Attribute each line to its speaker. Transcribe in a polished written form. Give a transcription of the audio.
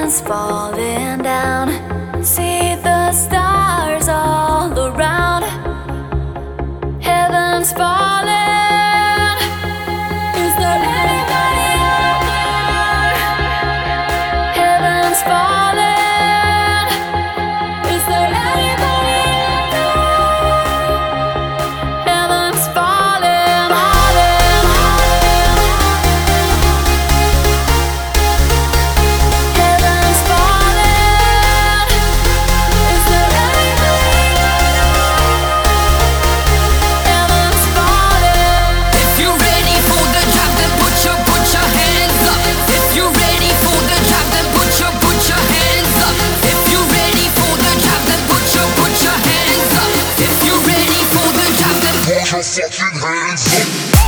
Speaker 1: heaven's falling down. See the stars all around. Heaven's falling. Is there anybody out there? Heaven's falling. Is there anybody out there? Heaven's falling, falling, heaven's falling. Is there anybody out there? Heaven's falling.
Speaker 2: If you're ready for the drop, then put your hands up. If you're ready for the drop, then put your hands up. If you're ready for the drop, then put your hands up. If you're ready for the drop, then
Speaker 3: put your fucking hands up.